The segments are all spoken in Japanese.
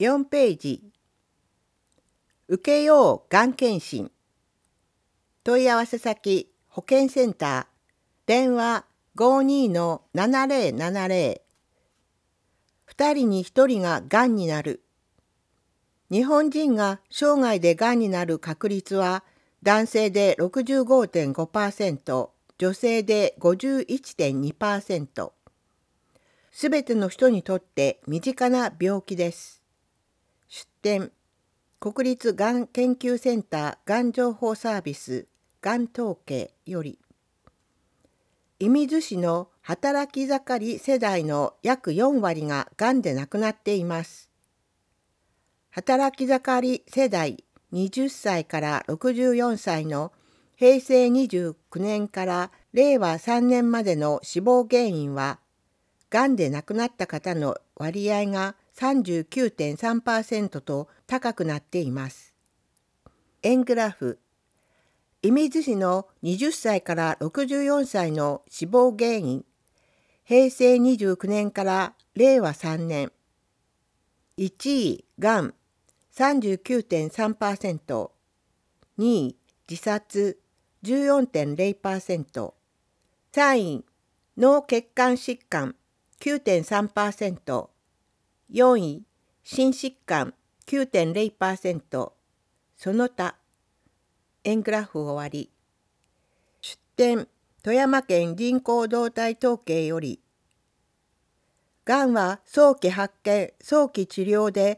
4ページ。受けようがん検診。問い合わせ先、保健センター、電話 52-7070。2人に1人ががんになる。日本人が生涯でがんになる確率は、男性で 65.5%、女性で 51.2%。すべての人にとって身近な病気です。出典、国立がん研究センターがん情報サービスがん統計より、射水市の働き盛り世代の約4割ががんで亡くなっています。働き盛り世代20歳から64歳の平成29年から令和3年までの死亡原因は、がんで亡くなった方の割合が 39.3% と高くなっています。円グラフ、射水市の20歳から64歳の死亡原因、平成29年から令和3年。1位、がん 39.3%、2位、自殺 14.0%、3位、脳血管疾患 9.3%、4位、心疾患 9.0%、その他。円グラフ終わり。出典、富山県人口動態統計より、がんは早期発見、早期治療で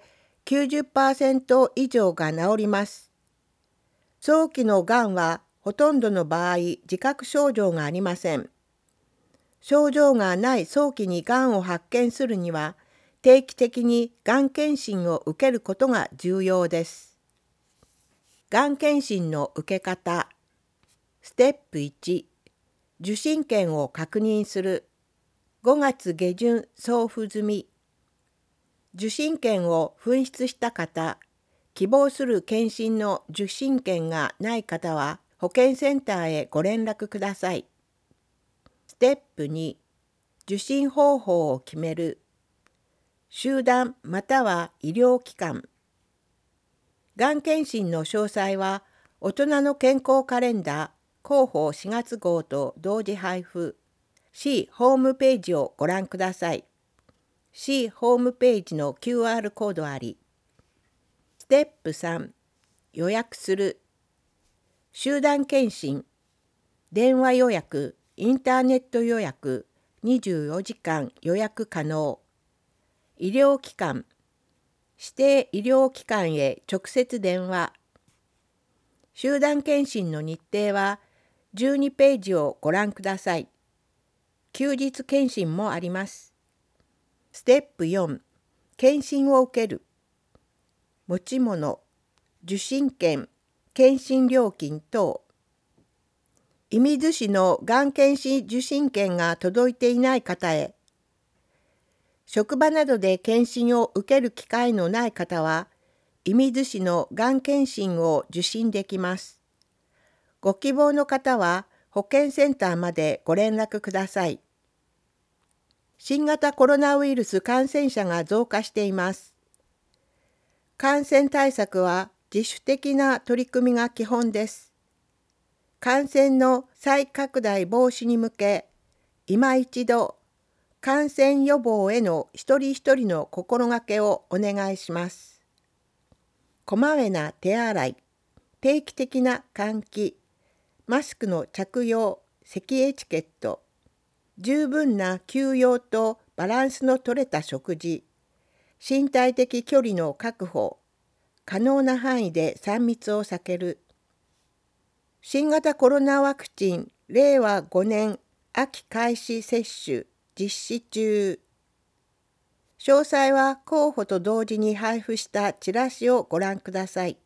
90% 以上が治ります。早期のがんはほとんどの場合、自覚症状がありません。症状がない早期にがんを発見するには、定期的にがん検診を受けることが重要です。がん検診の受け方。ステップ1、受診券を確認する。5月下旬送付済み。受診券を紛失した方、希望する検診の受診券がない方は、保健センターへご連絡ください。ステップ2、受診方法を決める。集団または医療機関。がん検診の詳細は、大人の健康カレンダー広報4月号と同時配布。市ホームページをご覧ください。市ホームページの QR コードあり。ステップ3、予約する。集団検診、電話予約、インターネット予約、24時間予約可能。医療機関、指定医療機関へ直接電話。集団検診の日程は12ページをご覧ください。休日検診もあります。ステップ4、検診を受ける。持ち物、受診券、検診料金等。射水市のがん検診受診券が届いていない方へ。職場などで検診を受ける機会のない方は、射水市のがん検診を受診できます。ご希望の方は、保健センターまでご連絡ください。新型コロナウイルス感染者が増加しています。感染対策は自主的な取り組みが基本です。感染の再拡大防止に向け、今一度、感染予防への一人一人の心がけをお願いします。こまめな手洗い、定期的な換気、マスクの着用、咳エチケット、十分な休養とバランスの取れた食事、身体的距離の確保、可能な範囲で3密を避ける。新型コロナワクチン令和5年秋開始接種実施中。詳細は候補と同時に配布したチラシをご覧ください。